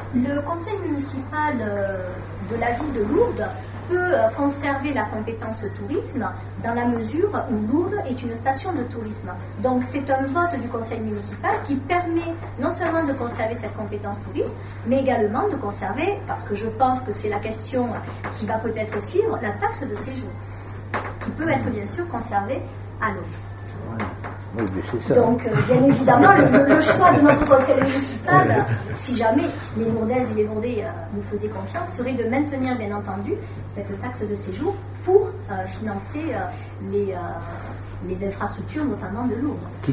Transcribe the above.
Le conseil municipal de la ville de Lourdes peut conserver la compétence tourisme dans la mesure où Lourdes est une station de tourisme. Donc c'est un vote du conseil municipal qui permet non seulement de conserver cette compétence tourisme, mais également de conserver, parce que je pense que c'est la question qui va peut-être suivre, la taxe de séjour, qui peut être bien sûr conservée à Lourdes. Oui, mais c'est ça. Donc, bien évidemment, le choix de notre conseil municipal, si jamais les Lourdaises et les Lourdais nous faisaient confiance, serait de maintenir, bien entendu, cette taxe de séjour pour financer les infrastructures, notamment de Lourdes.